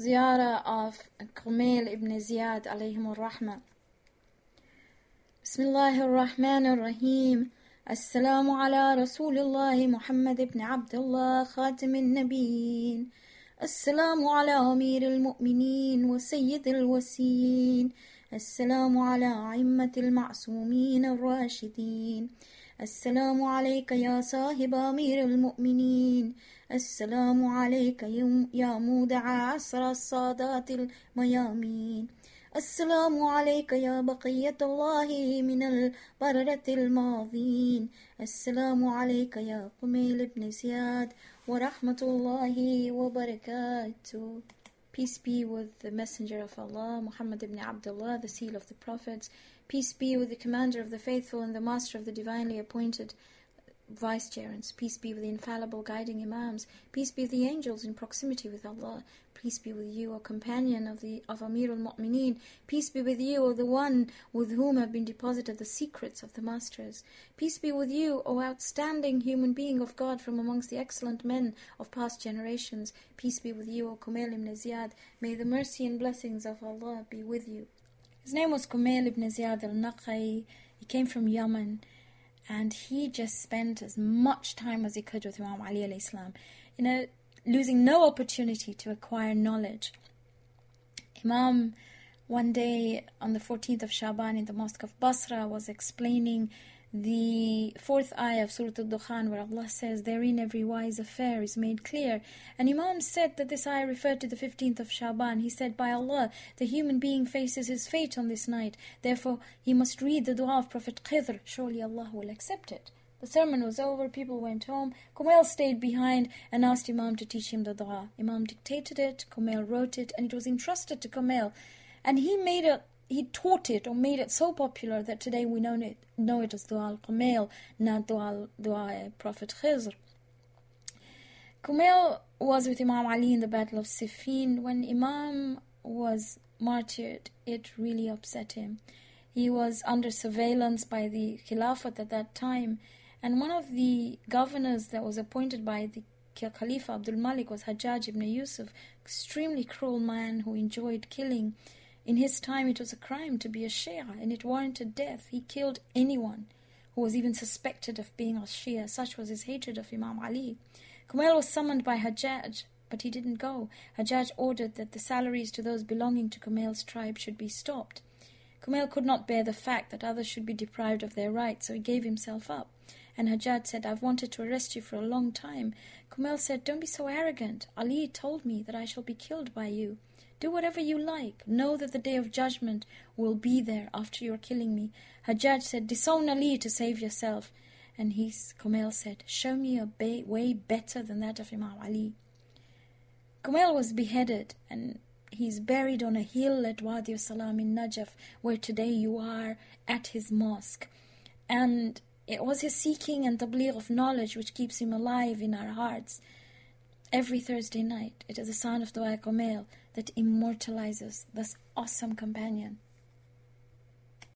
ziyarah of Kumail ibn Ziyad alayhim ar-Rahmah. Bismillahir Rahmanir Rahim. Assalamu ala Rasulillah Muhammad ibn Abdullah Khatimin Nabiyyin. Assalamu ala Amir al-Mu'mineen wa Sayyid al-Wasiyyin. Assalamu ala A'immat al-Ma'sumeen al-Rashideen. Assalamu alayka ya sahib Amir al-Mu'mineen. Assalamu alayka ya muda'a asra as-sadat al-Mayamin. السلام عليك يا بقية الله من البررة الماضين. السلام عليك يا قميل بن زياد ورحمة الله وبركاته. Peace be with the Messenger of Allah, Muhammad ibn Abdullah, the seal of the Prophets. Peace be with the Commander of the Faithful and the Master of the Divinely Appointed Vicegerents. Peace be with the infallible guiding Imams. Peace be with the angels in proximity with Allah. Peace be with you, O companion of Amir al-Mu'mineen. Peace be with you, O the one with whom have been deposited the secrets of the Masters. Peace be with you, O outstanding human being of God from amongst the excellent men of past generations. Peace be with you, O Kumail ibn Ziyad. May the mercy and blessings of Allah be with you. His name was Kumail ibn Ziyad al-Naqai. He came from Yemen. And he just spent as much time as he could with Imam Ali alayhi salam, losing no opportunity to acquire knowledge. Imam, one day on the 14th of Shaban in the Mosque of Basra, was explaining the 4th ayah of Surah Al-Dukhan, where Allah says, "Therein every wise affair is made clear." And Imam said that this ayah referred to the 15th of Shaban. He said, "By Allah, the human being faces his fate on this night. Therefore, he must read the dua of Prophet Khidr. Surely Allah will accept it." The sermon was over, people went home. Kumail stayed behind and asked Imam to teach him the dua. Imam dictated it, Kumail wrote it, and it was entrusted to Kumail. And he taught it or made it so popular that today we know it as Dua al-Kumail, not Dua Prophet Khidr. Kumail was with Imam Ali in the Battle of Siffin. When Imam was martyred, it really upset him. He was under surveillance by the Khilafat at that time, and one of the governors that was appointed by the Khalifa Abdul Malik was Hajjaj ibn Yusuf, extremely cruel man who enjoyed killing. In his time, it was a crime to be a Shia, and it warranted death. He killed anyone who was even suspected of being a Shia. Such was his hatred of Imam Ali. Kumail was summoned by Hajjaj, but he didn't go. Hajjaj ordered that the salaries to those belonging to Kumail's tribe should be stopped. Kumail could not bear the fact that others should be deprived of their rights, so he gave himself up. And Hajjaj said, "I've wanted to arrest you for a long time." Kumail said, "Don't be so arrogant. Ali told me that I shall be killed by you. Do whatever you like. Know that the day of judgment will be there after your killing me." Hajjaj said, "Disown Ali to save yourself." And Kumail said, "Show me a way better than that of Imam Ali." Kumail was beheaded, and he's buried on a hill at Wadi Salam in Najaf, where today you are at his mosque. And it was his seeking and tabligh of knowledge which keeps him alive in our hearts. Every Thursday night, it is the sound of Dua Kumail that immortalizes this awesome companion.